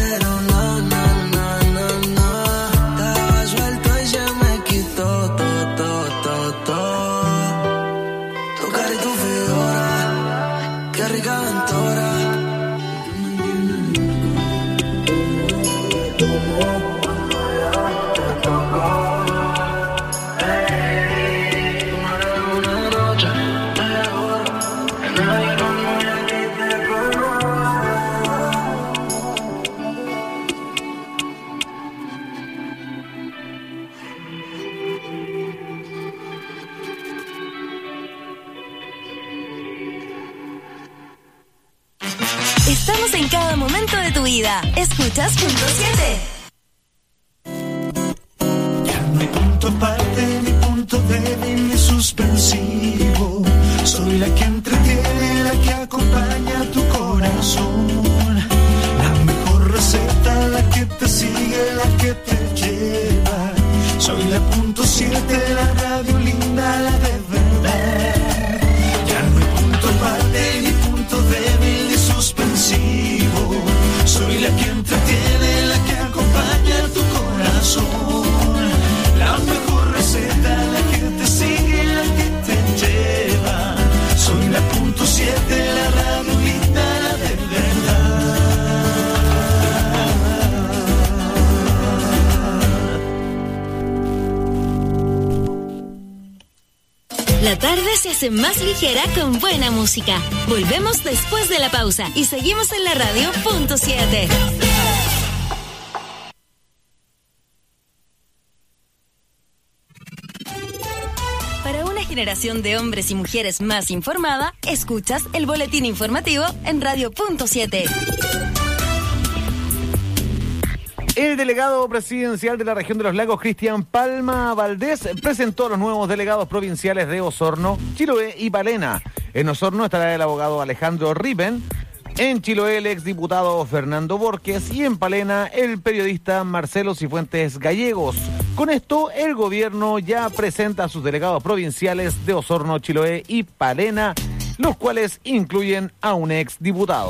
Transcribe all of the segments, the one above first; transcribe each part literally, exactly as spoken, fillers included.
pero no, no, no, no, no. Estaba suelto y se me quitó todo, todo, todo, todo. Tu cara y tu figura, qué rica aventura. Estamos en cada momento de tu vida. Escuchas Punto siete. Ya no hay punto aparte, ni punto débil, ni suspensivo. Soy la que entretiene, la que acompaña tu corazón. La mejor receta, la que te sigue, la que te lleva. Soy la punto siete, la radio linda, la de verdad. Ya no hay punto aparte, ni punto débil, ni suspensivo. Soy la que entretiene, la que acompaña tu corazón. La mejor receta, la que te sigue, la que te lleva. Soy la punto siete, la radio linda, la de verdad. La tarde se hace más ligera con buena música. Volvemos después de la pausa y seguimos en la radio Punto siete. Para una generación de hombres y mujeres más informada, escuchas el boletín informativo en radio Punto siete. El delegado presidencial de la región de los lagos, Cristian Palma Valdés, presentó a los nuevos delegados provinciales de Osorno, Chiloé y Palena. En Osorno estará el abogado Alejandro Riben, en Chiloé el exdiputado Fernando Borges y en Palena el periodista Marcelo Cifuentes Gallegos. Con esto, el gobierno ya presenta a sus delegados provinciales de Osorno, Chiloé y Palena, los cuales incluyen a un exdiputado.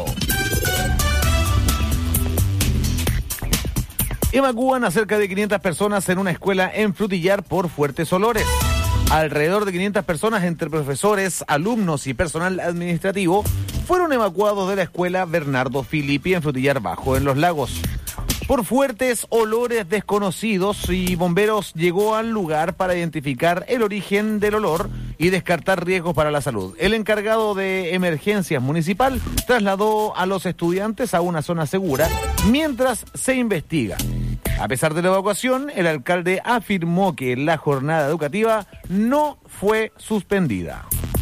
Evacúan a cerca de quinientas personas en una escuela en Frutillar por fuertes olores. Alrededor de quinientas personas entre profesores, alumnos y personal administrativo fueron evacuados de la escuela Bernardo Filippi en Frutillar Bajo, en Los Lagos. Por fuertes olores desconocidos, y bomberos llegó al lugar para identificar el origen del olor y descartar riesgos para la salud. El encargado de emergencias municipal trasladó a los estudiantes a una zona segura mientras se investiga. A pesar de la evacuación, el alcalde afirmó que la jornada educativa no fue suspendida.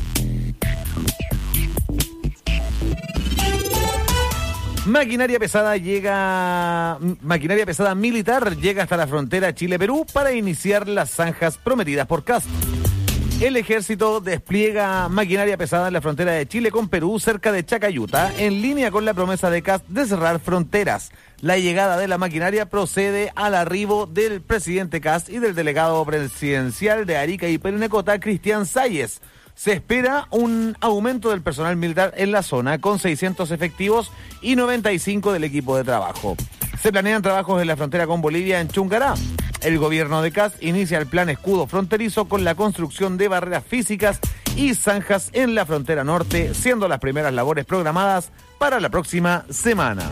Maquinaria pesada llega, maquinaria pesada militar llega hasta la frontera Chile-Perú para iniciar las zanjas prometidas por Kast. El ejército despliega maquinaria pesada en la frontera de Chile con Perú, cerca de Chacayuta, en línea con la promesa de Kast de cerrar fronteras. La llegada de la maquinaria procede al arribo del presidente Kast y del delegado presidencial de Arica y Parinacota, Cristian Salles. Se espera un aumento del personal militar en la zona, con seiscientos efectivos y noventa y cinco del equipo de trabajo. Se planean trabajos en la frontera con Bolivia en Chungará. El gobierno de Kast inicia el plan escudo fronterizo con la construcción de barreras físicas y zanjas en la frontera norte, siendo las primeras labores programadas para la próxima semana.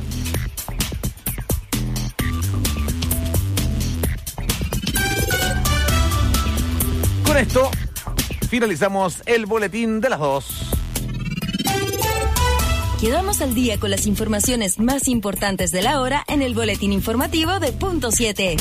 Con esto finalizamos el boletín de las dos. Quedamos al día con las informaciones más importantes de la hora en el boletín informativo de Punto siete.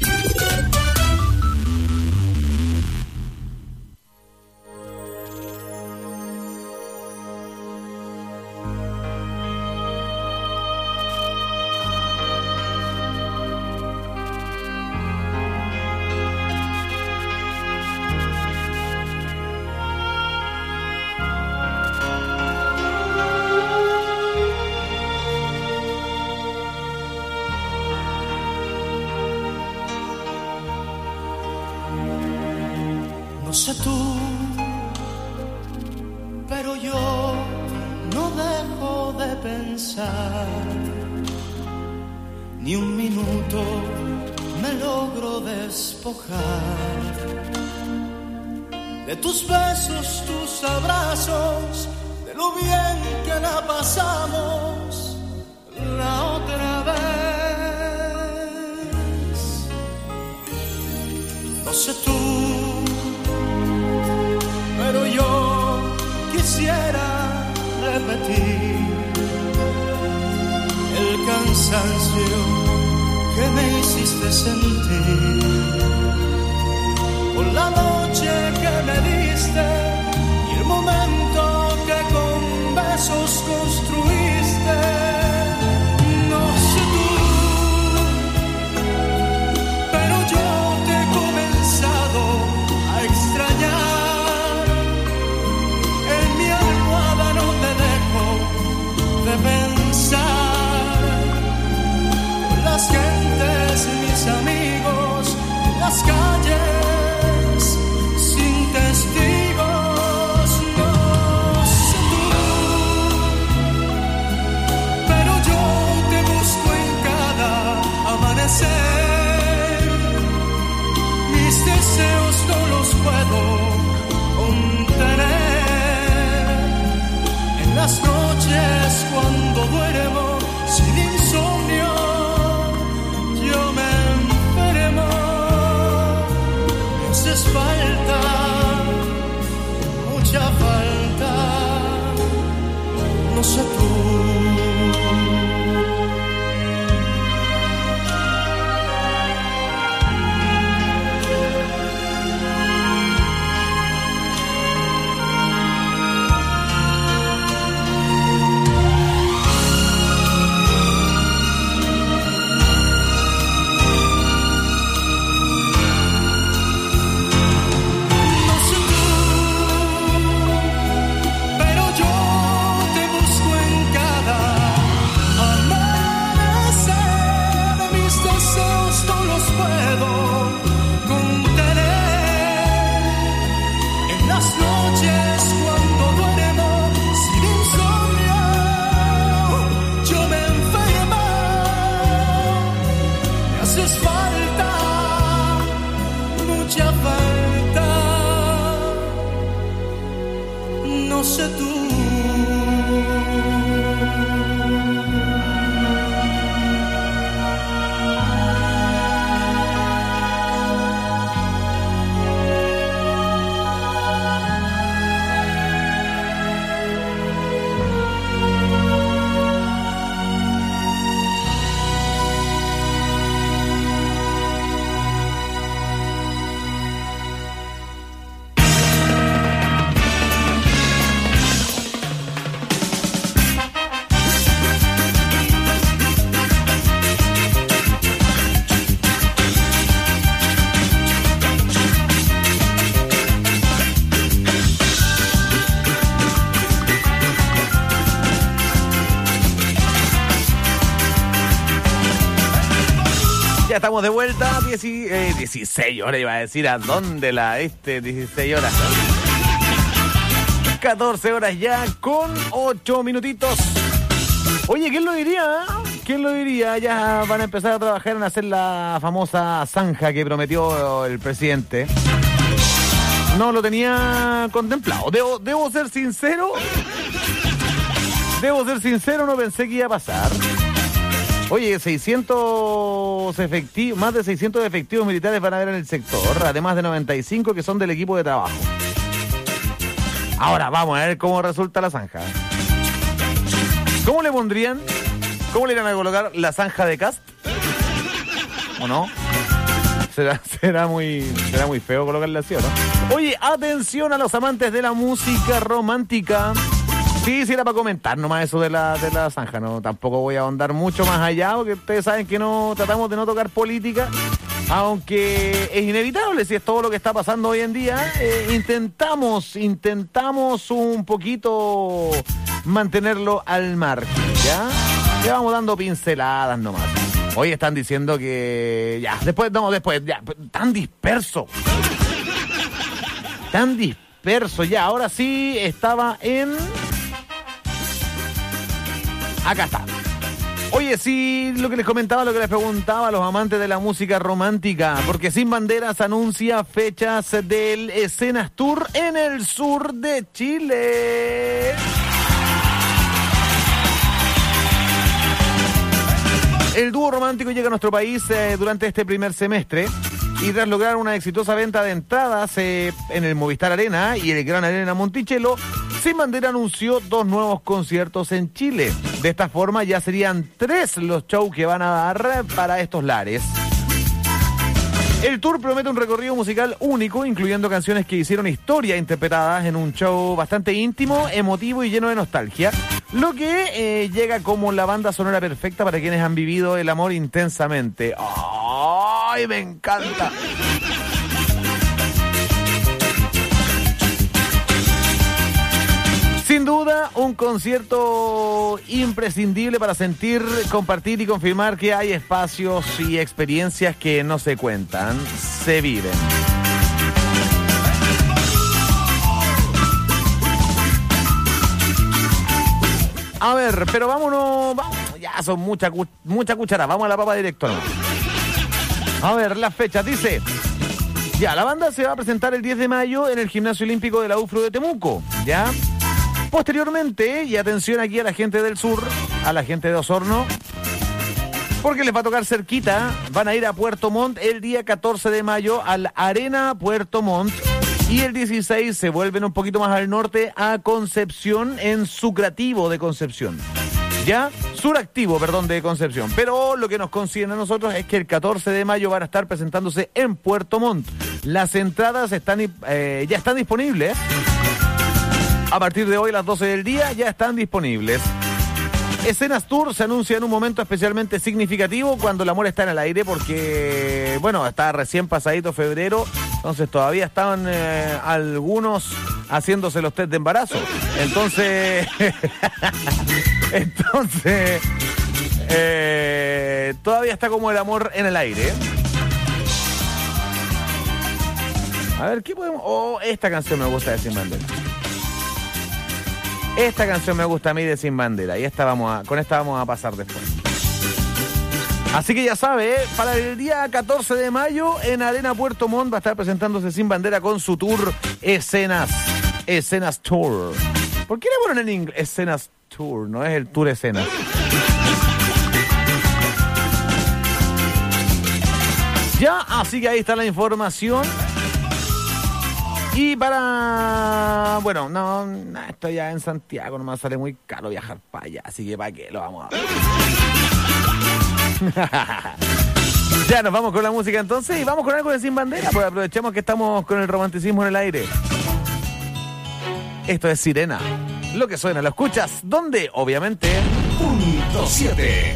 No sé tú, pero yo no dejo de pensar ni un minuto me logro despojar de tus besos, tus abrazos, de lo bien que la pasamos la otra vez. No sé tú, pero yo quisiera repetir el cansancio que me hiciste sentir por la noche que me diste y el momento que con besos construiste. No sé tú, pero yo te he comenzado a extrañar. En mi almohada no te dejo de pensar. Con las gentes, mis amigos, en las calles, sin testigos. No sé tú, pero yo te busco en cada amanecer. Mis deseos no los puedo contener. En las noches cuando duermo sin insomnio, yo me enfermo. Me haces falta, mucha falta. No sé tú. No sé tú. Ya estamos de vuelta, diez, eh, dieciséis horas, iba a decir, ¿a dónde la este? dieciséis horas. catorce horas ya, con ocho minutitos. Oye, ¿quién lo diría? ¿Quién lo diría? Ya van a empezar a trabajar en hacer la famosa zanja que prometió el presidente. No lo tenía contemplado. Debo, debo ser sincero. Debo ser sincero, no pensé que iba a pasar. Oye, seiscientos efectivos, más de seiscientos efectivos militares van a haber en el sector, además de noventa y cinco que son del equipo de trabajo. Ahora vamos a ver cómo resulta la zanja. ¿Cómo le pondrían? ¿Cómo le irán a colocar la zanja de Cast? ¿O no? Será, será muy, será muy feo colocarle así, ¿o no? Oye, atención a los amantes de la música romántica. Sí, sí era para comentar nomás eso de la, de la zanja, no, tampoco voy a ahondar mucho más allá, porque ustedes saben que no tratamos de no tocar política, aunque es inevitable si es todo lo que está pasando hoy en día. Eh, intentamos, intentamos un poquito mantenerlo al margen, ¿ya? Le vamos dando pinceladas nomás. Hoy están diciendo que ya, después, no, después, ya, tan disperso. Tan disperso, ya, ahora sí estaba en... Acá está. Oye, sí, lo que les comentaba, lo que les preguntaba a los amantes de la música romántica, porque Sin Banderas anuncia fechas del Escenas Tour en el sur de Chile. El dúo romántico llega a nuestro país eh, durante este primer semestre y tras lograr una exitosa venta de entradas eh, en el Movistar Arena y el Gran Arena Monticello, Sin Bandera anunció dos nuevos conciertos en Chile. De esta forma ya serían tres los shows que van a dar para estos lares. El tour promete un recorrido musical único, incluyendo canciones que hicieron historia interpretadas en un show bastante íntimo, emotivo y lleno de nostalgia, lo que eh, llega como la banda sonora perfecta para quienes han vivido el amor intensamente. ¡Ay, me encanta! Sin duda, un concierto imprescindible para sentir, compartir y confirmar que hay espacios y experiencias que no se cuentan, se viven. A ver, pero vámonos, vamos, ya son mucha, mucha cuchara, vamos a la papa directo, ¿no? A ver, las fechas, dice... Ya, la banda se va a presentar el diez de mayo en el Gimnasio Olímpico de la U F R U de Temuco, ¿ya? Posteriormente, y atención aquí a la gente del sur, a la gente de Osorno, porque les va a tocar cerquita, van a ir a Puerto Montt el día catorce de mayo al Arena Puerto Montt y el dieciséis se vuelven un poquito más al norte a Concepción en Sucrativo de Concepción. ¿Ya? Suractivo, perdón, de Concepción. Pero lo que nos concierne a nosotros es que el catorce de mayo van a estar presentándose en Puerto Montt. Las entradas están eh, ya están disponibles. A partir de hoy, a las doce del día, ya están disponibles. Escenas Tour se anuncia en un momento especialmente significativo cuando el amor está en el aire porque, bueno, está recién pasadito febrero, entonces todavía estaban eh, algunos haciéndose los test de embarazo. Entonces, entonces, eh, todavía está como el amor en el aire. A ver, ¿qué podemos...? Oh, esta canción me gusta de Sin Bandera. Esta canción me gusta a mí de Sin Bandera y esta vamos a, con esta vamos a pasar después. Así que ya sabe, ¿eh? Para el día catorce de mayo en Arena Puerto Montt va a estar presentándose Sin Bandera con su tour Escenas, Escenas Tour. ¿Por qué le ponen en inglés Escenas Tour? No es el Tour Escenas. Ya, así que ahí está la información. Y para... Bueno, no, no, esto ya en Santiago nomás sale muy caro viajar para allá, así que para qué lo vamos a ver. Ya nos vamos con la música entonces y vamos con algo de Sin Bandera, pues aprovechemos que estamos con el romanticismo en el aire. Esto es Sirena. Lo que suena, ¿lo escuchas? ¿Dónde? Obviamente. Punto siete.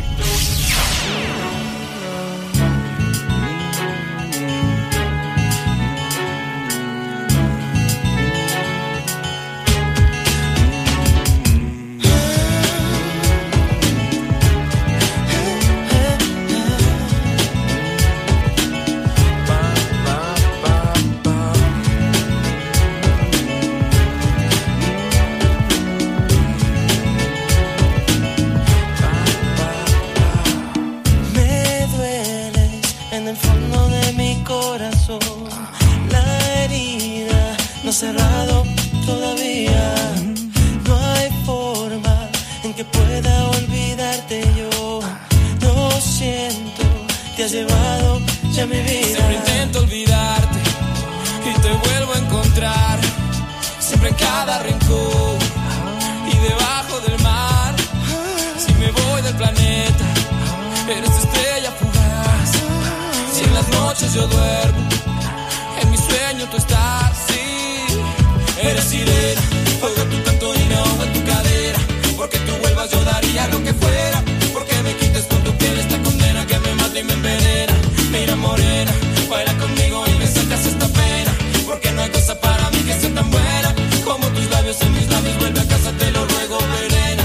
Cerrado todavía, no hay forma en que pueda olvidarte yo. Lo siento, te has llevado ya mi vida. Siempre intento olvidarte y te vuelvo a encontrar, siempre en cada rincón y debajo del mar. Si me voy del planeta, eres estrella fugaz. Si en las noches yo duermo, en mi sueño tú estás. Eres sirena, oigo tu canto y me ahogo en tu cadera. Porque tú vuelvas yo daría lo que fuera. Porque me quites con tu piel esta condena que me mata y me envenena. Mira morena, baila conmigo y me sacas esta pena. Porque no hay cosa para mí que sea tan buena como tus labios en mis labios. Vuelve a casa, te lo ruego, Verena.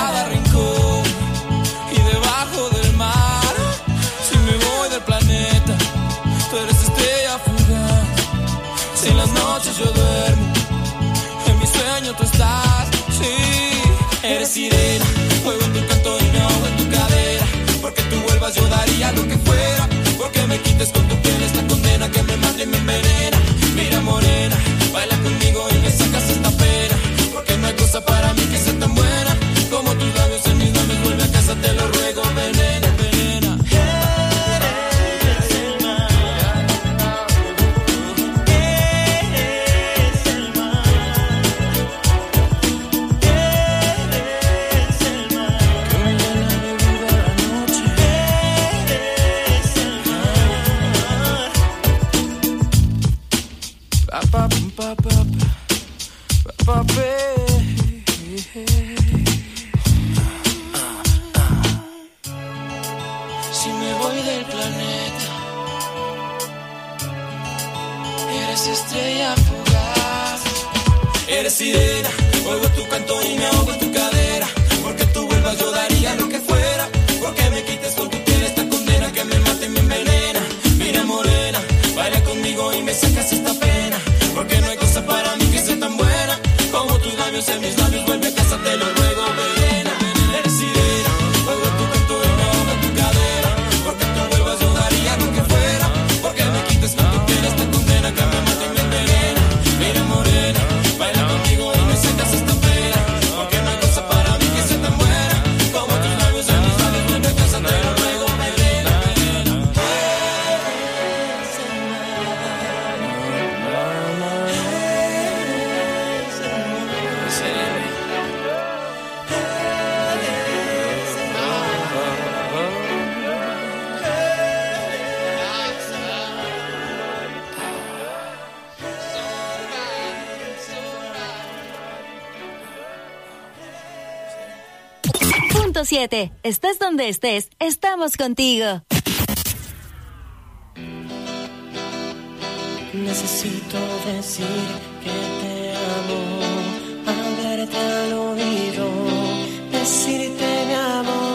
cada rincón y debajo del mar. Si me voy del planeta, tú eres estrella fugaz. Si en las noches yo duermo, en mi sueño tú estás. Sí, eres sirena, juego en tu canto y me ahogo en tu cadera. Porque tú vuelvas yo daría lo que fuera. Porque me quites con tu piel esta condena que me mata y me envenena. Mira morena, baila conmigo y me sacas esta pena. Porque no hay cosa para mí que sea tan buena como tus labios en mis labios. Vuelve a casa, te lo ruego, venena, venena. Eres el mar, eres el mar, eres el mar, Que me llena de vida la noche. eres el mar. Pa, pa, pa, pa, pa, pa, pa, Si me voy del planeta, eres estrella fugaz. Eres sirena, oigo tu canto y me ahogo en tu cadera. Porque tú vuelvas yo daría lo que fuera. Porque me quites con tu piel esta condena que me mata y me envenena. Mira morena, baila conmigo y me sacas esta pena. Porque no hay cosa para mí que sea tan buena como tus labios en mis labios. Vuelve a casa, te lo ruego, venena, venena. Eres sirena, oigo tu canto y me ahogo en tu cadera. Porque tú vuelvas yo daría lo que fuera. Porque me quites con tu piel esta condena que me mata y me envenena. Mira morena, baila conmigo y me sacas esta pena. Porque no hay cosa para mí que sea tan buena como tus labios en mis labios. Vuelve a casa, te lo ruego, venena, venena. Punto siete. Estés donde estés, estamos contigo. Necesito decir que te amo, hablarte al oído, decirte mi amor.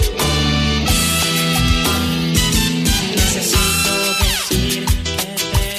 Necesito decir que te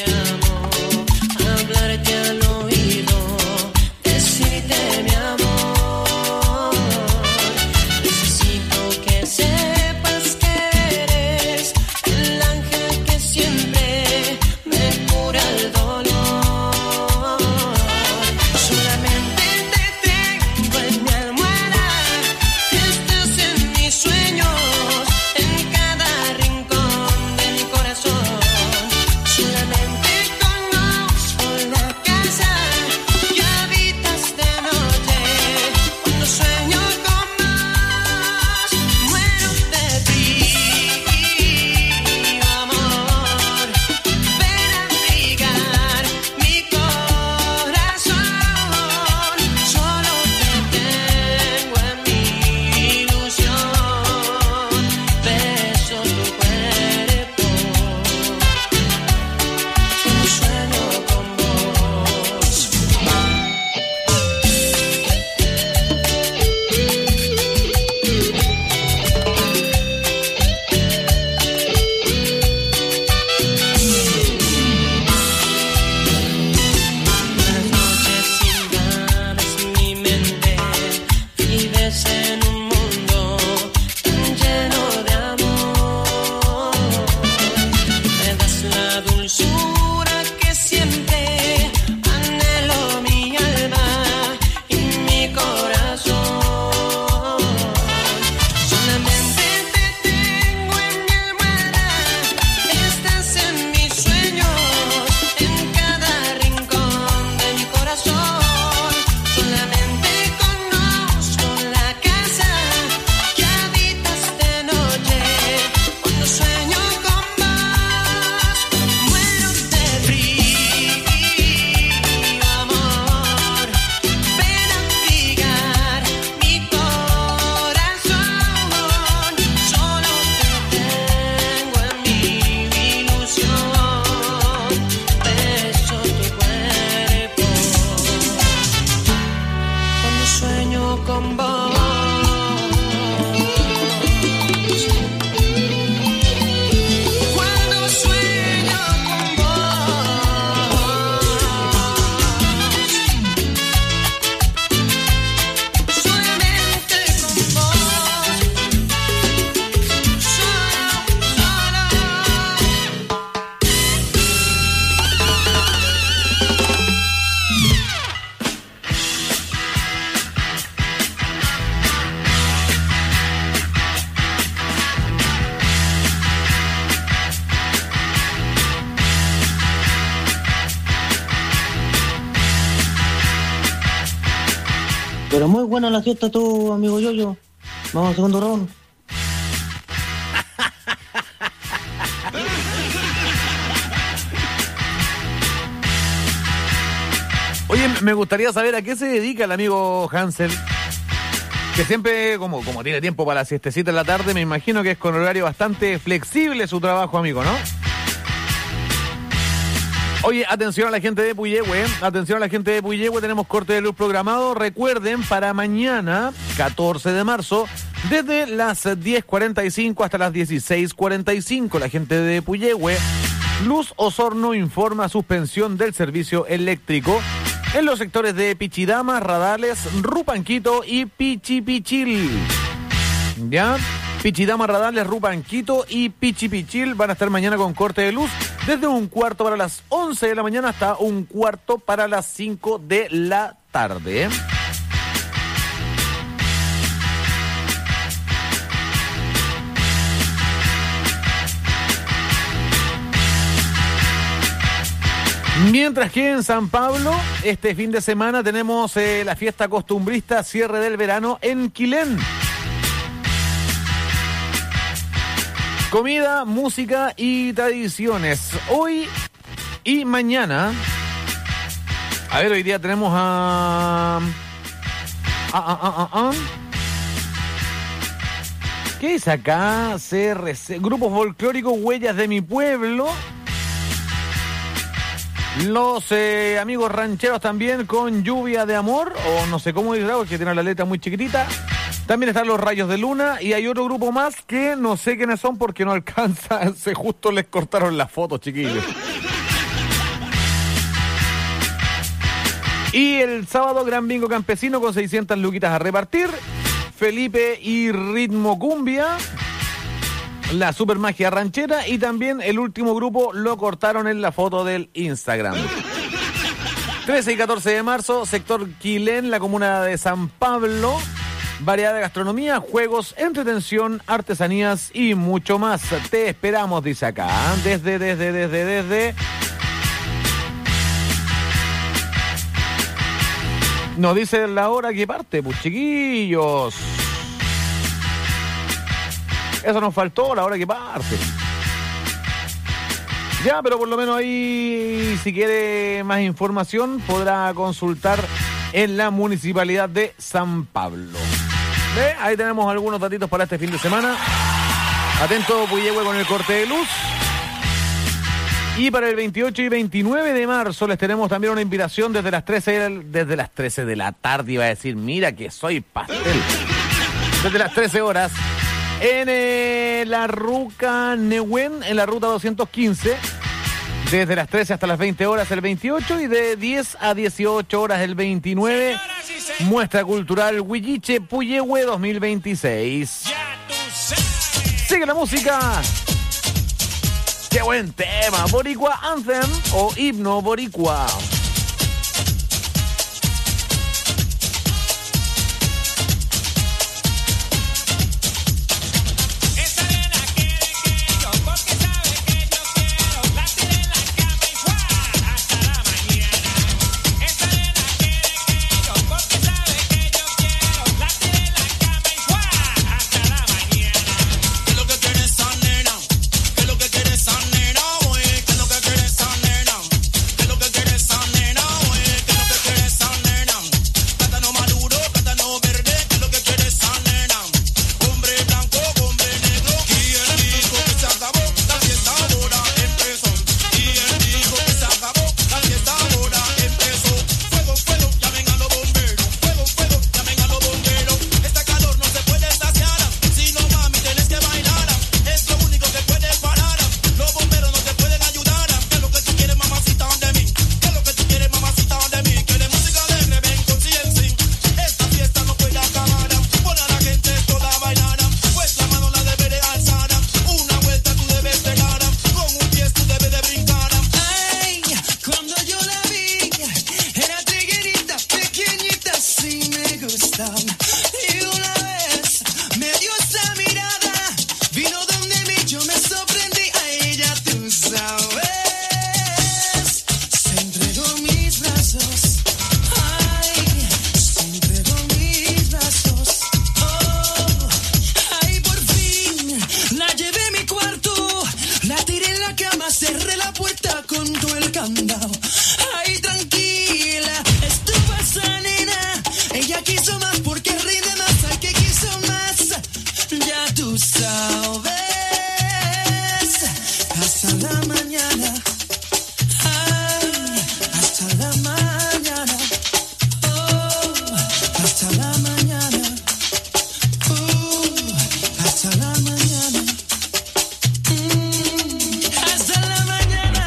Pero muy buena la fiesta tú, amigo Yoyo. Vamos al segundo round. Oye, me gustaría saber a qué se dedica el amigo Hansel, que siempre, como, como tiene tiempo para la siestecita en la tarde, me imagino que es con horario bastante flexible su trabajo, amigo, ¿no? Oye, atención a la gente de Puyehue, atención a la gente de Puyehue, tenemos corte de luz programado. Recuerden, para mañana, catorce de marzo, desde las diez cuarenta y cinco hasta las dieciséis cuarenta y cinco, la gente de Puyehue, Luz Osorno informa suspensión del servicio eléctrico en los sectores de Pichidama, Radales, Rupanquito y Pichipichil. ¿Ya? Pichidama, Radales, Rupanquito y Pichipichil van a estar mañana con corte de luz desde un cuarto para las once de la mañana hasta un cuarto para las cinco de la tarde. Mientras que en San Pablo, este fin de semana tenemos eh, la fiesta costumbrista cierre del verano en Quilén. Comida, música y tradiciones. Hoy y mañana. A ver, hoy día tenemos a... a, a, a, a, a. ¿Qué dice acá? C R C. Grupos folclóricos, Huellas de mi Pueblo. Los eh, amigos rancheros también con Lluvia de Amor, o no sé cómo dirá, porque tiene la letra muy chiquitita. También están los Rayos de Luna y hay otro grupo más que no sé quiénes son porque no alcanza, se justo les cortaron las fotos, chiquillos. Y el sábado, Gran Bingo Campesino con seiscientas luquitas a repartir. Felipe y Ritmo Cumbia. La Super Magia Ranchera y también el último grupo lo cortaron en la foto del Instagram. trece y catorce de marzo, sector Quilén, la comuna de San Pablo. Variedad de gastronomía, juegos, entretención, artesanías y mucho más. Te esperamos, dice acá. Desde, desde, desde, desde... Nos dice la hora que parte, pues chiquillos. Eso nos faltó, la hora que parte. Ya, pero por lo menos ahí, si quiere más información, podrá consultar en la Municipalidad de San Pablo. ¿Ve? Ahí tenemos algunos datitos para este fin de semana. Atento, Puyehue, con el corte de luz. Y para el veintiocho y veintinueve de marzo les tenemos también una invitación desde las trece, desde las trece de la tarde, iba a decir, mira que soy pastel. Desde las trece horas. En eh, la Ruca Nehuen, en la ruta doscientos quince, desde las trece hasta las veinte horas el veintiocho y de diez a dieciocho horas el veintinueve, muestra cultural Huilliche Puyehue dos mil veintiséis. Sigue la música. ¡Qué buen tema! Boricua Anthem o Himno Boricua. Son mandado. Ay, tranquila, estuvo esa nena. Ella quiso más porque rinde más. Ay, que quiso más. Ya tú sabes. Hasta la mañana. Ay, hasta la mañana. Oh, hasta la mañana. Uh, hasta la mañana. Mm, hasta la mañana.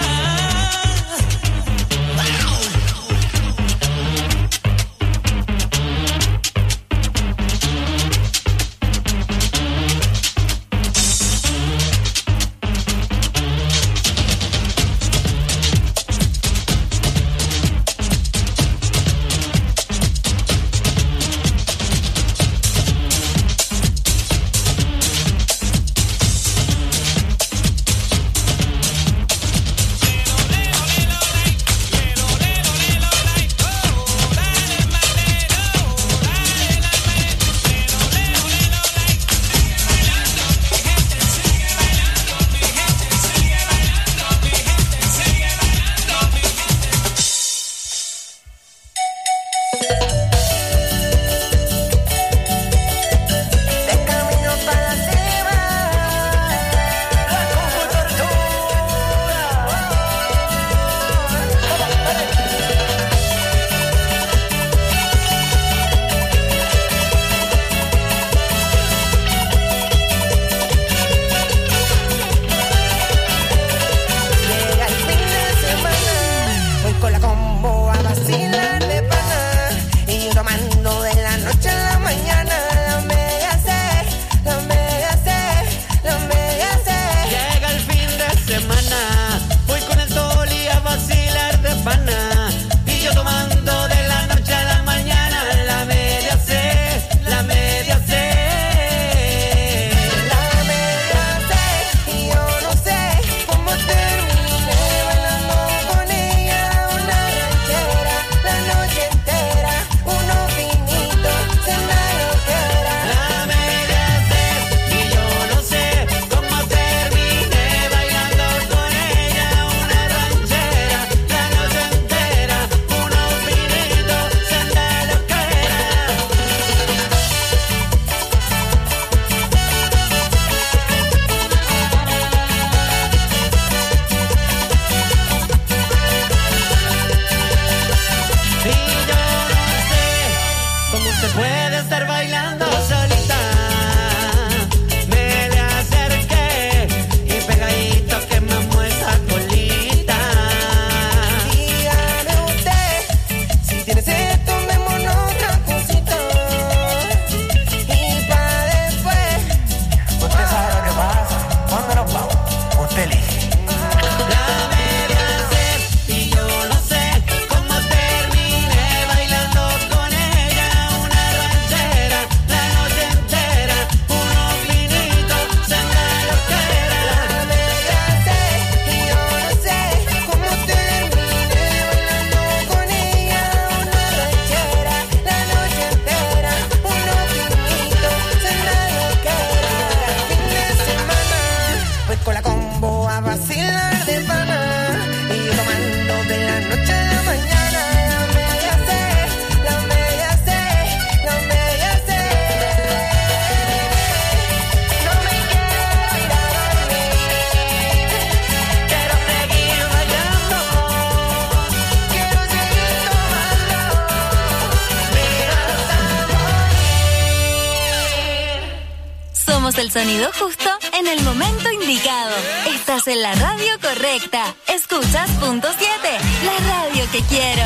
El sonido justo en el momento indicado. Estás en la radio correcta. Escuchas punto siete, la radio que quiero.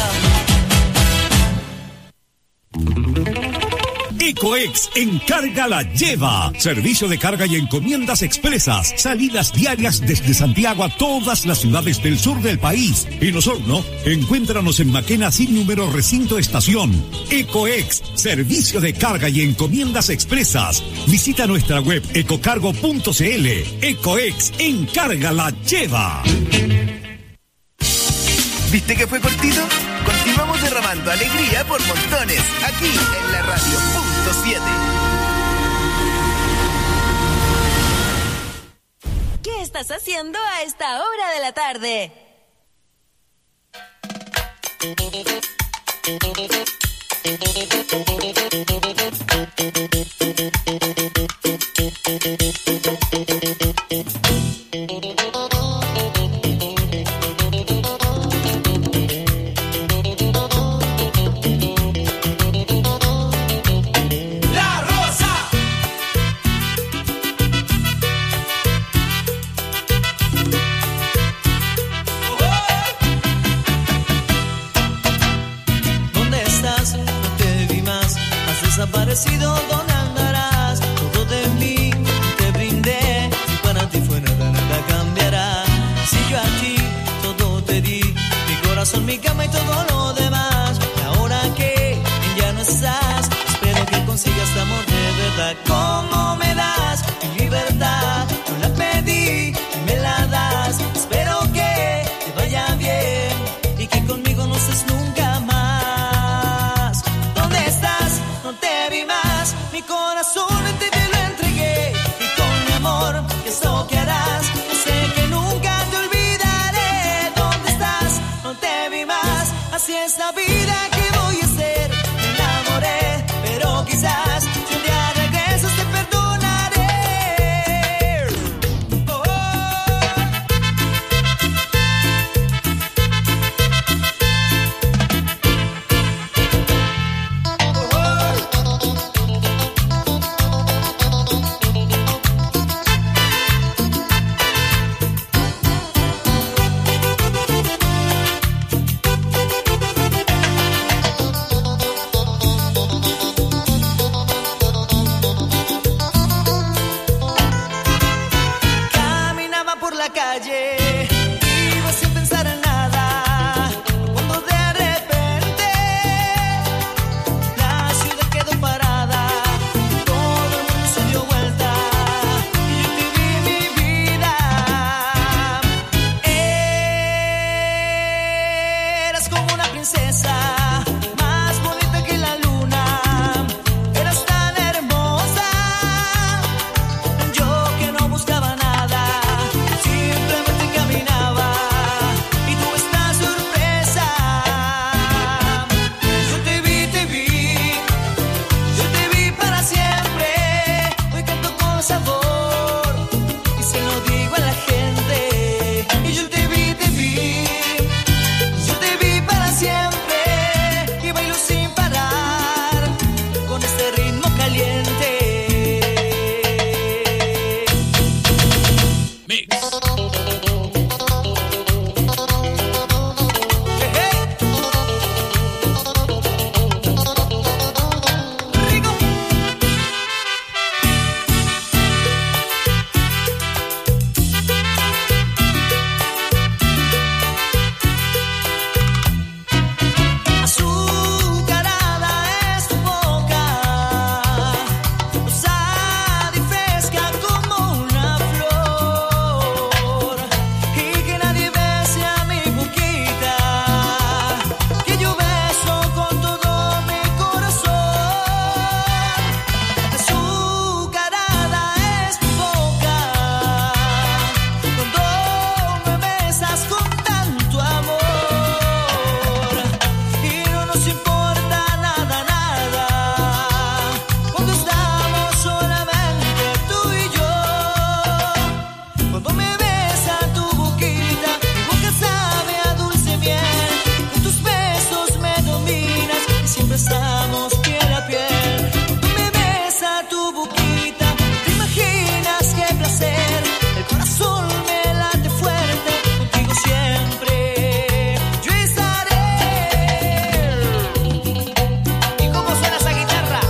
Ecoex Encarga la Lleva. Servicio de carga y encomiendas expresas. Salidas diarias desde Santiago a todas las ciudades del sur del país. En Osorno, encuéntranos en Maquena sin número recinto estación. Ecoex, servicio de carga y encomiendas expresas. Visita nuestra web ecocargo punto cl. Ecoex Encarga la Lleva. ¿Viste que fue cortito? Continuamos derramando alegría por montones, aquí en la radio punto siete. ¿Qué estás haciendo a esta hora de la tarde? Desaparecido, ¿dónde andarás? Todo de mí te brindé. Si para ti fue nada, nada cambiará. Si yo a ti todo te di, mi corazón, mi cama y todo lo demás. Y ahora que ya no estás, espero que consigas tu amor de verdad. ¿Cómo me das mi libertad? Yo la pedí y me la das. Espero que te vaya bien y que conmigo no estés nunca más. Mi corazón en ti te lo entregué y con mi amor, ¿qué es lo que harás? Yo sé que nunca te olvidaré. ¿Dónde estás? No te vi más. Así es la vida que voy a hacer. Me enamoré, pero quizás si un día regresas te perdonaré. Oh, oh. Calle, iba sin pensar en nada, cuando de repente la ciudad quedó parada, todo el mundo se dio vuelta y yo te vi mi vida. Eras como una princesa, más bonita que la luna, eras tan hermosa, yo que no buscaba nada. Sabor, y se lo digo a la gente. Y yo te vi, te vi, yo te vi para siempre. Y bailo sin parar con este ritmo caliente. Mix. Besamos piel a piel, tú me besas tu boquita, te imaginas qué placer, el corazón me late fuerte, contigo siempre yo estaré. ¿Y cómo suena esa guitarra?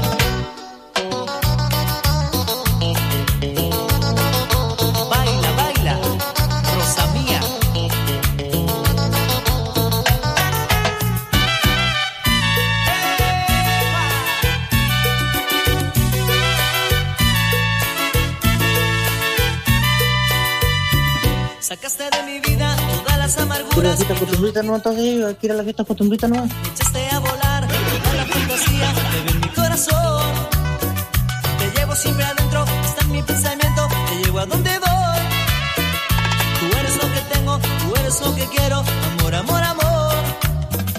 Baila, baila, rosa mía. Sacaste de mi vida todas las amarguras. La fiesta costumbrita no, entonces hay que ir a la fiesta costumbrita no. Me echaste a volar toda la fantasía te ve en mi corazón. Te llevo siempre adentro, está en mi pensamiento. Te llevo a donde voy. Tú eres lo que tengo, tú eres lo que quiero. Amor, amor, amor.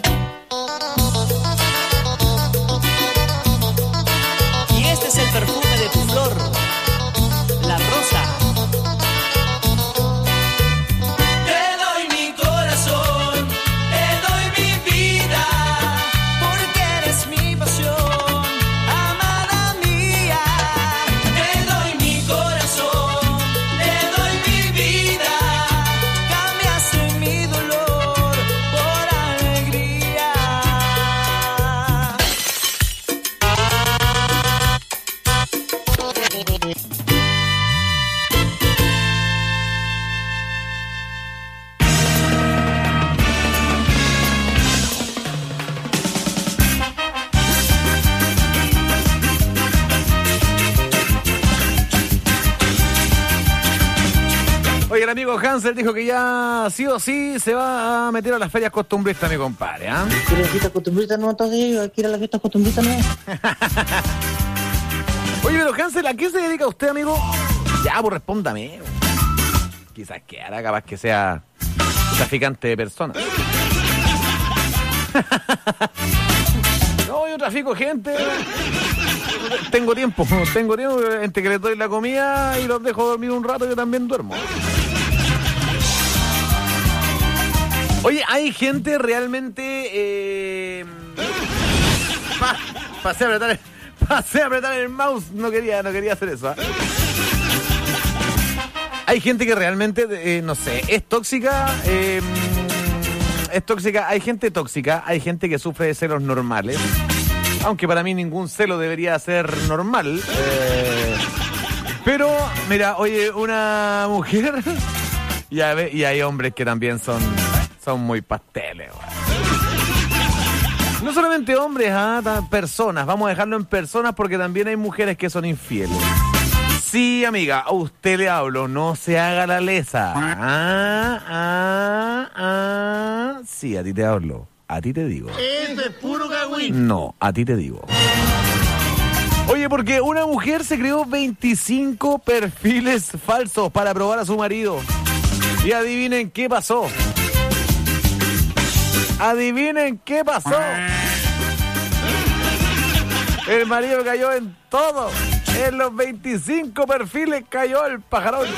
Pero Hansel dijo que ya sí o sí se va a meter a las ferias costumbristas, mi compadre, ¿ah? ¿eh? ¿Quieres fiestas costumbristas? No, entonces hay que ir a las fiestas costumbristas, ¿no? Oye, pero Hansel, ¿a qué se dedica usted, amigo? Ya, pues respóndame. Quizás que hará, capaz que sea traficante de personas. No, yo trafico gente. Tengo tiempo, tengo tiempo. Entre que les doy la comida y los dejo dormir un rato, yo también duermo. Oye, hay gente realmente... Eh... Pa, pasé a apretar el, pasé a apretar el mouse. No quería, no quería hacer eso, ¿eh? Hay gente que realmente, eh, no sé, es tóxica... Eh... Es tóxica, hay gente tóxica, hay gente que sufre de celos normales, aunque para mí ningún celo debería ser normal. Eh, pero, mira, oye, una mujer, y hay, y hay hombres que también son, son muy pasteles. No solamente hombres, ¿ah? Personas, vamos a dejarlo en personas porque también hay mujeres que son infieles. Sí, amiga, a usted le hablo, no se haga la lesa. Ah, ah, ah. Sí, a ti te hablo, a ti te digo. Eso es puro cagüín. No, a ti te digo. Oye, porque una mujer se creó veinticinco perfiles falsos para probar a su marido. Y adivinen qué pasó. Adivinen qué pasó. El marido cayó en todo. En los veinticinco perfiles cayó el pajarón.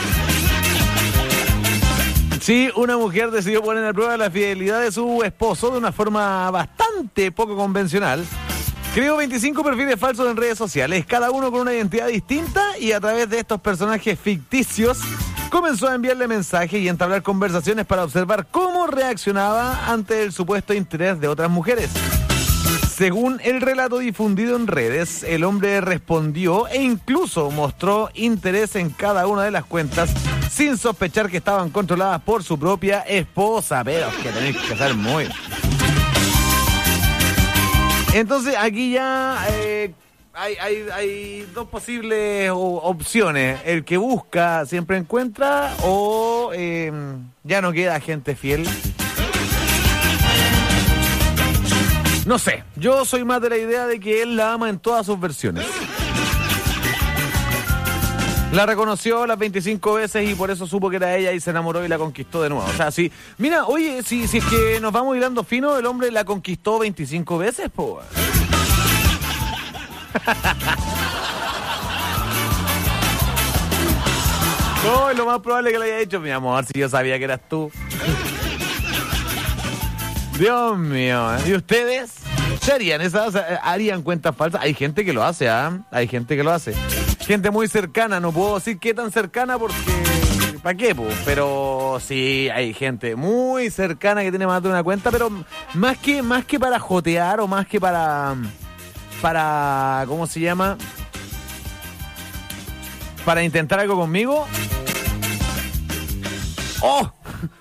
Sí, una mujer decidió poner a prueba la fidelidad de su esposo de una forma bastante poco convencional. Creó veinticinco perfiles falsos en redes sociales, cada uno con una identidad distinta, y a través de estos personajes ficticios comenzó a enviarle mensajes y entablar conversaciones para observar cómo reaccionaba ante el supuesto interés de otras mujeres. Según el relato difundido en redes, el hombre respondió e incluso mostró interés en cada una de las cuentas sin sospechar que estaban controladas por su propia esposa. Pero es que tenéis que ser muy... Entonces aquí ya eh, hay, hay, hay dos posibles opciones. El que busca siempre encuentra, o eh, ya no queda gente fiel. No sé, yo soy más de la idea de que él la ama en todas sus versiones. La reconoció las veinticinco veces y por eso supo que era ella y se enamoró y la conquistó de nuevo. O sea, sí. Mira, oye, si, si es que nos vamos hilando fino, el hombre la conquistó veinticinco veces, po. No, es lo más probable que lo haya hecho, mi amor, si yo sabía que eras tú. Dios mío, ¿y ustedes? ¿Se harían esas? ¿Harían cuentas falsas? Hay gente que lo hace, ¿ah? ¿eh? Hay gente que lo hace. Gente muy cercana, no puedo decir qué tan cercana porque... ¿Para qué, po? Pero sí, hay gente muy cercana que tiene más de una cuenta, pero más que, más que para jotear o más que para... Para... ¿Cómo se llama? Para intentar algo conmigo. ¡Oh!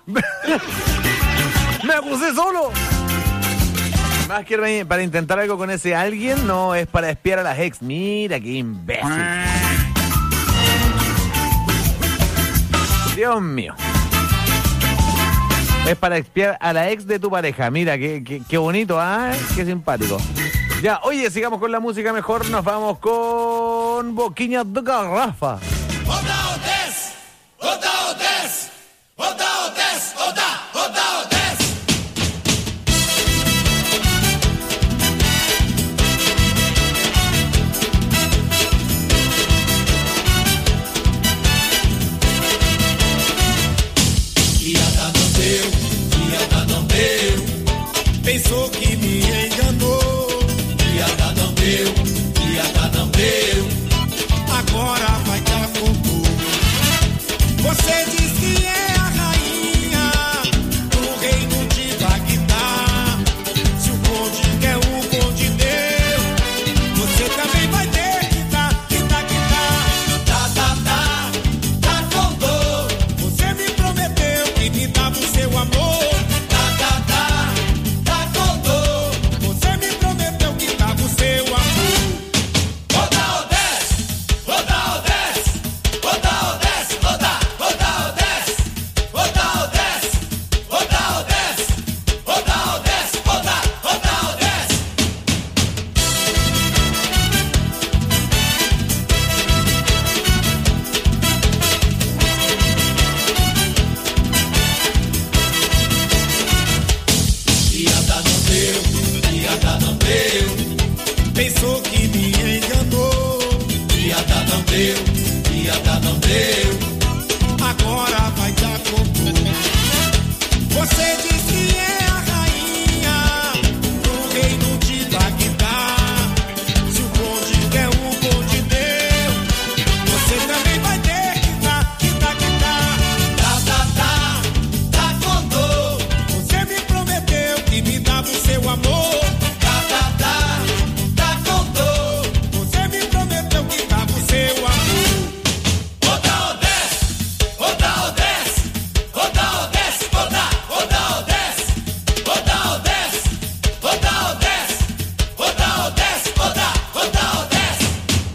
¡Me acusé solo! Más que para intentar algo con ese alguien, no, es para espiar a las ex. Mira qué imbécil. Dios mío. Es para espiar a la ex de tu pareja. Mira, qué, qué, qué bonito, ¿ah? ¿eh? Qué simpático. Ya, oye, sigamos con la música mejor. Nos vamos con Boquinha de Garrafa. ¡Ota Otés! ¡Ota Otés! ¡Ota Otés! ¡Ota! ¡Ota Otés! Pensou que me enganou. Piada não deu, piada não deu. Agora vai dar com tudo. Você diz que é a rainha do reino de Bagdá. Se o bonde quer, o bonde deu. Você também vai ter que dar, que dar, que dar. Tá, tá, tá, tá com dor. Você me prometeu que me dava o seu amor. Tá, tá, tá. Piada não deu, piada não deu. Pensou que me enganou. Piada não deu, piada não deu. Agora vai dar contorno. Você diz que é a rainha do reino de Bagdá. Se o bonde quer, o bonde deu. Você também vai ter que dar, que dar, que dar. Tá, tá, tá, tá com dor. Você me prometeu que me dava o seu amor. Tá, tá, tá, tá com dor. Você me prometeu que dava o seu amor. Roda ou desce, roda ou desce, roda ou desce, roda, roda ou desce, roda ou desce, roda ou desce, roda ou desce, roda, roda ou desce.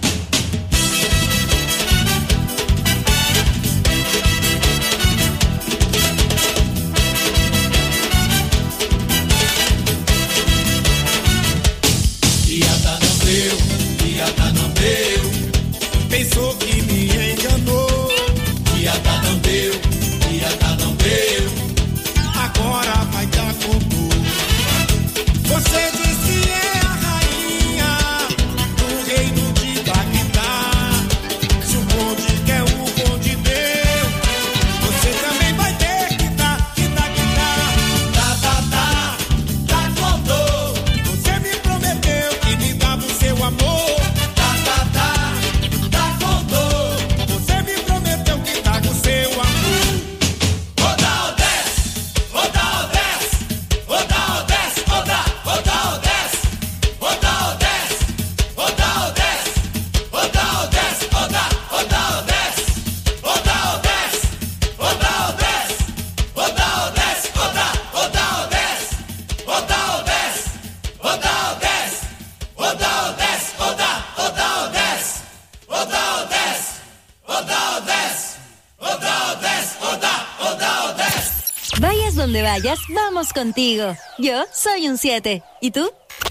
Piada não deu, piada não deu. Pensou que me enganou. Piada não deu, piada não deu. Agora vai dar contorno. Você diz que é a rainha do reino de Bagdá. Se o bonde quer, o bonde deu. Você também vai ter que dar, que dar, que dar. Tá, tá, tá, tá com dor. Você me prometeu que me dava o seu amor. Tá, tá, tá, tá com dor. Você me prometeu que dava o seu amor. Roda ou desce, roda ou desce, roda ou desce, roda, roda ou desce, roda ou desce, roda ou desce, roda ou desce, roda, roda ou desce, roda ou desce, roda ou desce, roda ou desce, roda, roda ou desce, roda ou desce, roda ou desce, roda ou desce, roda, roda ou desce, roda ou desce, roda ou desce, roda ou desce, roda, roda ou desce. Vayas donde vayas, vamos contigo. Yo soy un siete. ¿Y tú?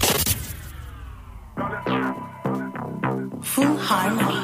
Full Harmony.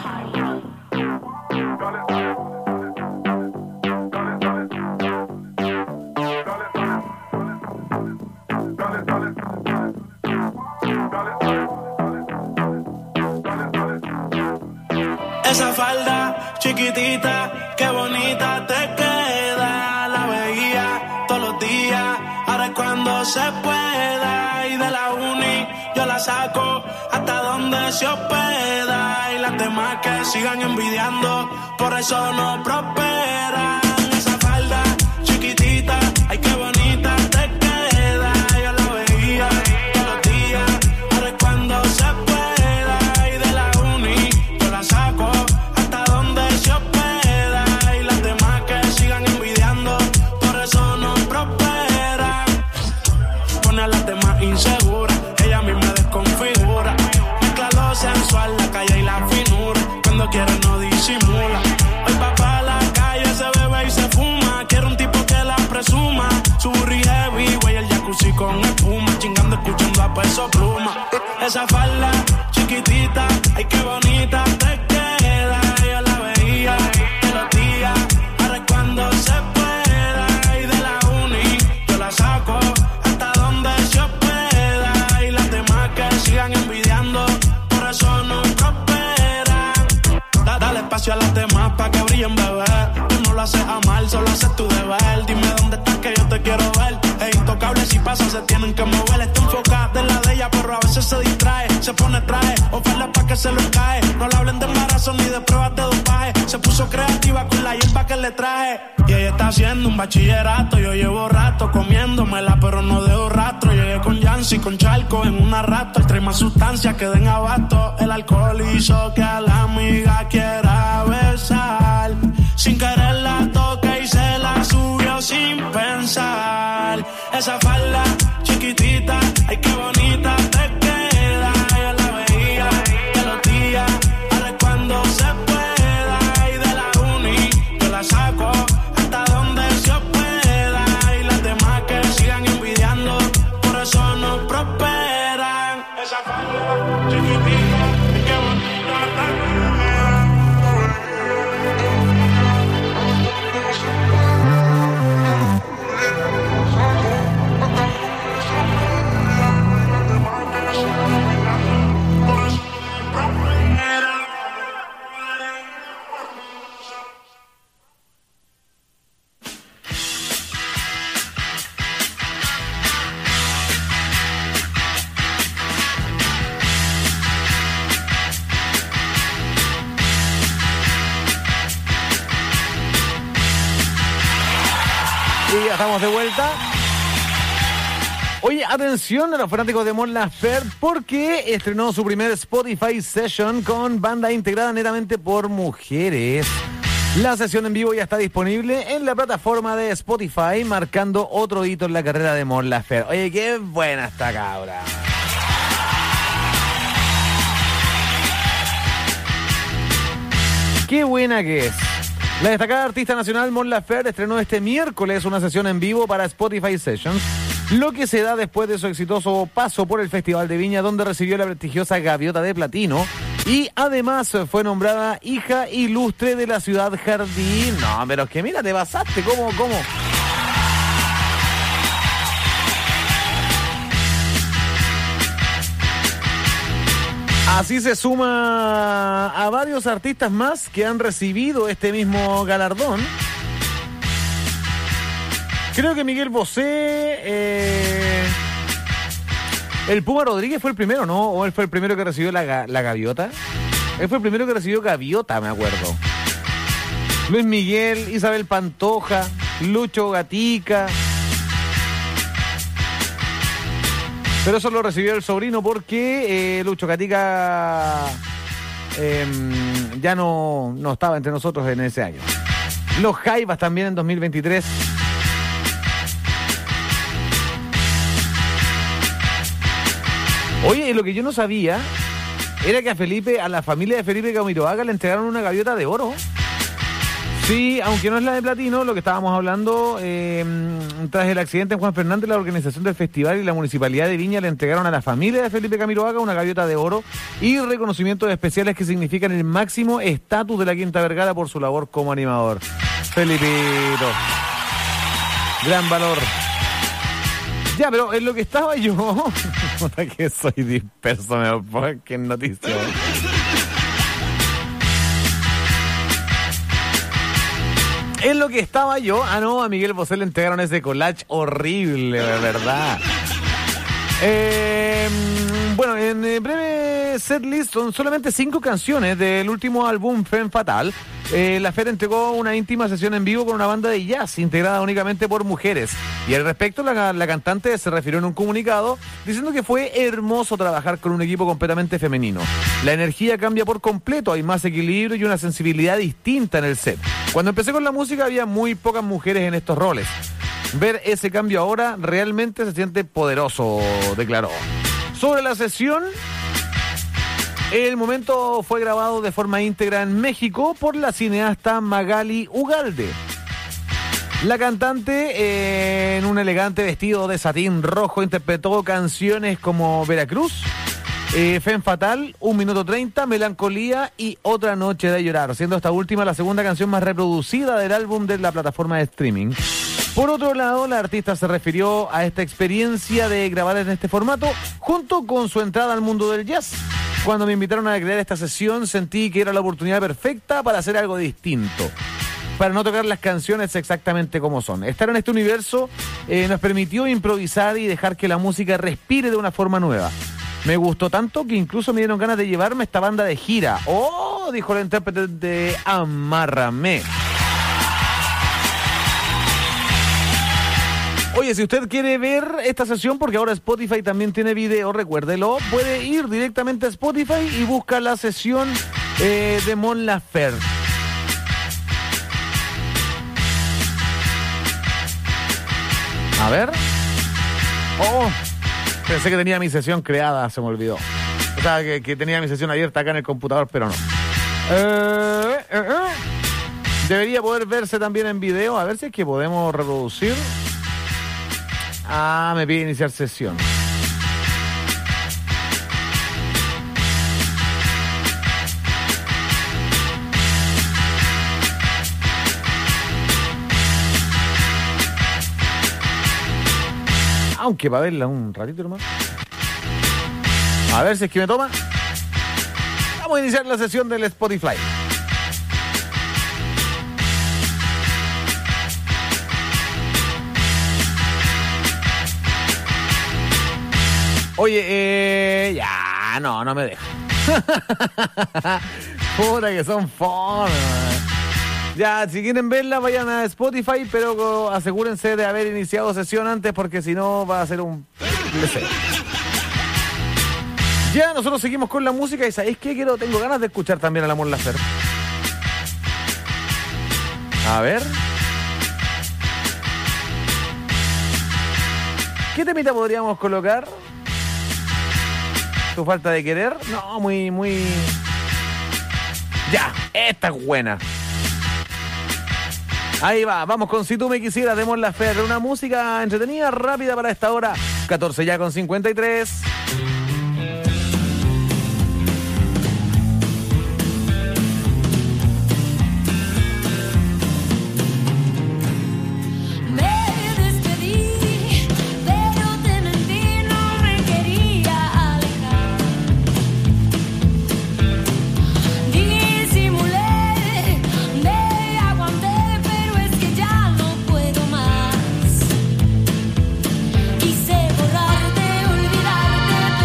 Esa falda chiquitita, qué bonita te queda. La veía todos los días, ahora es cuando se pueda. Y de la uni yo la saco hasta donde se hospeda. Y las demás que sigan envidiando, por eso no prosperan. Esa falda chiquitita, ay qué bonita te queda. Yo la veía todos los días, ahora es cuando se pueda. Y de la uni yo la saco hasta donde se hospeda. Y las demás que sigan envidiando, por eso no prosperan. Pone a las demás inseguras, ella a mí me desconfigura. Mezcla lo sensual, la calle y la finura. Cuando quiere no disimula. Hoy va pa' la calle, se bebe y se fuma. Quiero un tipo que la presuma. Su burri heavy, güey, el jacuzzi con espuma. Chingando, escuchando a Peso Pluma. Esa falda chiquitita, ay qué bonita te queda. Yo la veía todos los días, ahora es cuando se pueda. Y de la uni yo la saco hasta donde se hospeda. Y las demás que sigan envidiando, por eso no prosperan. Da- Dale espacio a las demás pa' que brillen, bebé. Tú no lo haces a mal, solo haces tu deber. Dime dónde estás que yo te quiero ver. Es intocable, si pasa se tienen que mover. Está enfocada en la de ella, pero a veces se distrae. Se pone traje, oferta pa' que se lo cae. No le hablen de embarazo ni de pruebas de dopaje. Se puso creativa con la hierba que le traje. Y ella está haciendo un bachillerato. Yo llevo rato comiéndomela, pero no dejo rastro. Llegué con Yancy, con Charco en una rato. Trae más sustancias que den abasto. El alcohol hizo que a la amiga quiera besar. Sin querer la toca y se la subió sin pensar. Esa falda chiquitita, ay qué bonita te queda. Yo la veía todos los días, ahora es cuando se pueda. Y de la uni yo la saco hasta donde se hospeda. Y las demás que sigan envidiando, por eso no prosperan. Esa falda chiquitita, ay qué bonita te queda. estamos de vuelta. Oye, atención a los fanáticos de Mon Laferte porque estrenó su primer Spotify Session con banda integrada netamente por mujeres. La sesión en vivo ya está disponible en la plataforma de Spotify, marcando otro hito en la carrera de Mon Laferte. Oye, qué buena esta cabra. Qué buena que es. La destacada artista nacional Mon Laferte estrenó este miércoles una sesión en vivo para Spotify Sessions, lo que se da después de su exitoso paso por el Festival de Viña, donde recibió la prestigiosa Gaviota de Platino y además fue nombrada hija ilustre de la ciudad jardín. No, pero es que mira, te pasaste, ¿cómo, cómo? Así se suma a varios artistas más que han recibido este mismo galardón. Creo que Miguel Bosé, eh, el Puma Rodríguez fue el primero, ¿no? ¿O él fue el primero que recibió la, la gaviota? Él fue el primero que recibió gaviota, me acuerdo. Luis Miguel, Isabel Pantoja, Lucho Gatica. Pero eso lo recibió el sobrino porque eh, Lucho Gatica eh, ya no, no estaba entre nosotros en ese año. Los Jaivas también en dos mil veintitrés. Oye, lo que yo no sabía era que a Felipe, a la familia de Felipe Camiroaga le entregaron una gaviota de oro. Sí, aunque no es la de platino, lo que estábamos hablando, eh, tras el accidente en Juan Fernández, la organización del festival y la municipalidad de Viña le entregaron a la familia de Felipe Camiroaga una gaviota de oro y reconocimientos especiales que significan el máximo estatus de la Quinta Vergara por su labor como animador. Felipito, gran valor. Ya, pero en lo que estaba yo, puta que soy disperso, me voy, qué noticia. En lo que estaba yo, ah no, a Miguel Bosé le entregaron ese collage horrible, de verdad. Eh, bueno, en eh, breve setlist son solamente cinco canciones del último álbum Femme Fatale. Eh, la Fer entregó una íntima sesión en vivo con una banda de jazz integrada únicamente por mujeres. Y al respecto, la, la cantante se refirió en un comunicado diciendo que fue hermoso trabajar con un equipo completamente femenino. La energía cambia por completo, hay más equilibrio y una sensibilidad distinta en el set. Cuando empecé con la música había muy pocas mujeres en estos roles. Ver ese cambio ahora realmente se siente poderoso, declaró. Sobre la sesión, el momento fue grabado de forma íntegra en México por la cineasta Magali Ugalde. La cantante, eh, en un elegante vestido de satín rojo, interpretó canciones como Veracruz, eh, Femme Fatale, Un Minuto Treinta, Melancolía y Otra Noche de Llorar, siendo esta última la segunda canción más reproducida del álbum de la plataforma de streaming. Por otro lado, la artista se refirió a esta experiencia de grabar en este formato junto con su entrada al mundo del jazz. Cuando me invitaron a crear esta sesión, sentí que era la oportunidad perfecta para hacer algo distinto, para no tocar las canciones exactamente como son. Estar en este universo eh, nos permitió improvisar y dejar que la música respire de una forma nueva. Me gustó tanto que incluso me dieron ganas de llevarme esta banda de gira. ¡Oh!, dijo la intérprete de Amárrame. Oye, si usted quiere ver esta sesión, porque ahora Spotify también tiene video, recuérdelo, puede ir directamente a Spotify y busca la sesión eh, de Mon Laferte. A ver. Oh, pensé que tenía mi sesión creada, se me olvidó. O sea, que, que tenía mi sesión abierta acá en el computador, pero no. Eh, eh, eh. Debería poder verse también en video. A ver si es que podemos reproducir. Ah, me pide iniciar sesión. Aunque para verla un ratito nomás. A ver si es que me toma. Vamos a iniciar la sesión del Spotify. Oye, eh, ya, no, no me dejo. Puta que son fome. Ya, si quieren verla, vayan a Spotify, pero asegúrense de haber iniciado sesión antes, porque si no va a ser un deseo. Ya, nosotros seguimos con la música y ¿sabéis qué? Quiero, tengo ganas de escuchar también a la Mon Laferte. A ver. ¿Qué temita podríamos colocar? ¿Tu falta de querer? No, muy, muy... Ya, esta es buena. Ahí va, vamos con Si Tú Me Quisieras de Mon Laferte. Una música entretenida, rápida para esta hora. catorce ya con cincuenta y tres. Quise borrarte, olvidarte,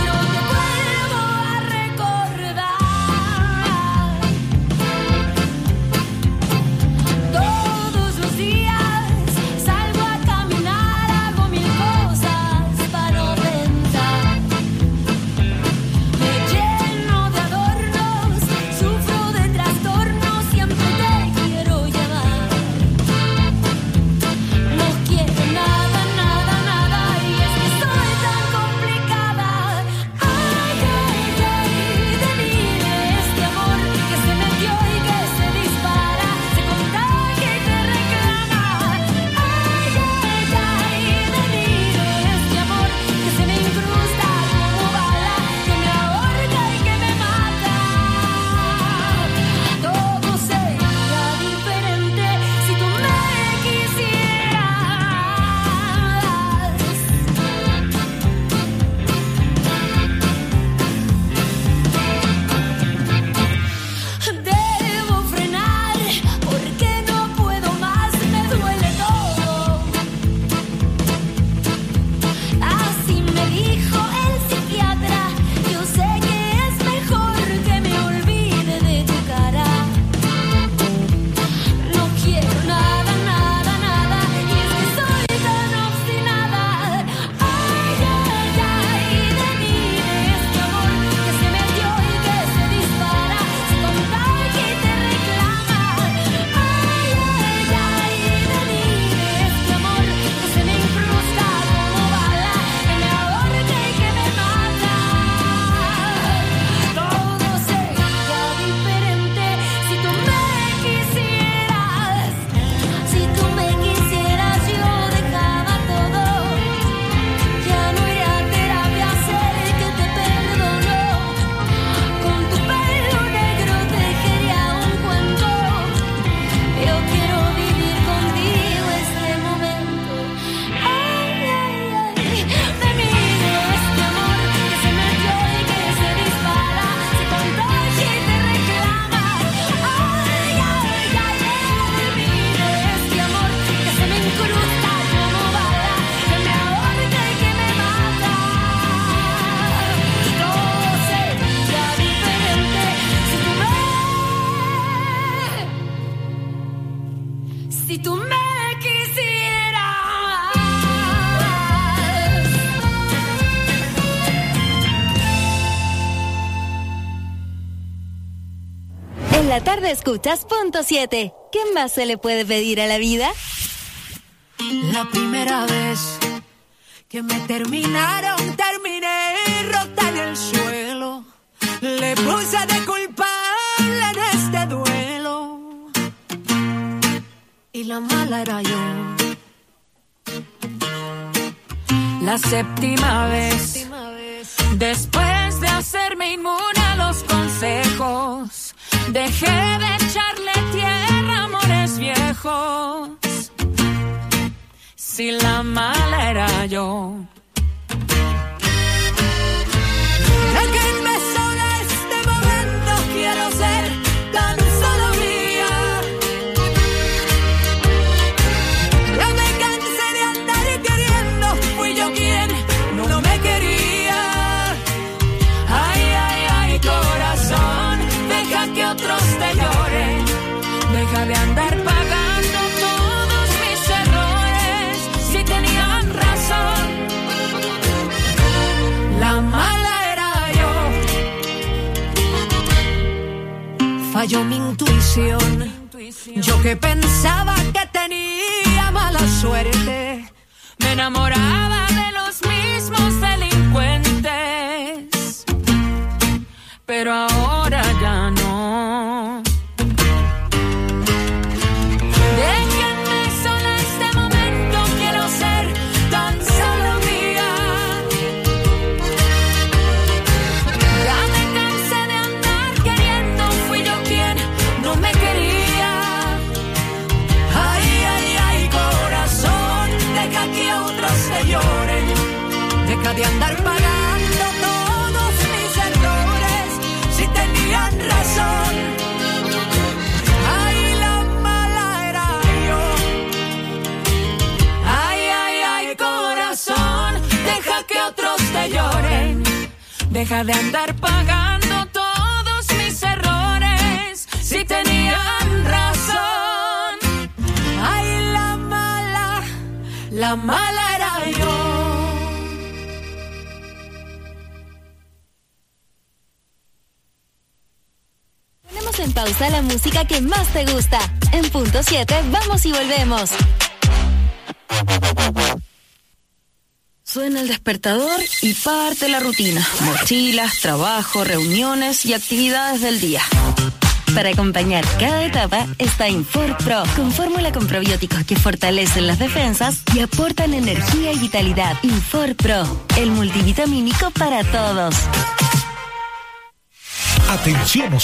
En la tarde escuchas Punto siete. ¿Qué más se le puede pedir a la vida? La primera vez que me terminaron, terminé rota en el suelo. Le puse de culpable en este duelo. Y la mala era yo. La séptima vez, después de hacerme inmune a los consejos, dejé de echarle tierra a amores viejos. Si la mala era yo. Déjenme sola este momento, quiero ser tan solo mía. Ya me cansé de andar queriendo, fui yo quien no me quería. Ay, ay, ay, corazón, deja que otros te lloren, deja de andar falló mi intuición. Yo que pensaba que tenía mala suerte, me enamoraba de los mismos delincuentes, pero ahora ya no. Déjenme sola este momento, quiero ser tan solo mía. Ya me cansé de andar queriendo, fui yo quien no me quería. Ay, ay, ay, corazón, deja que otros te lloren. Deja de andar pagando todos mis errores, si tenían razón. Ay, la mala era yo. Ay, ay, ay, corazón, deja que otros te lloren. Deja de andar pagando todos mis errores, si tenían razón. Ay, la mala, la mala era yo. Ponemos en pausa la música que más te gusta. En punto siete, vamos y volvemos. Suena el despertador y parte la rutina. Mochilas, trabajo, reuniones y actividades del día. Para acompañar cada etapa está Infor Pro, con fórmula con probióticos que fortalecen las defensas y aportan energía y vitalidad. Infor Pro, el multivitamínico para todos. Atención.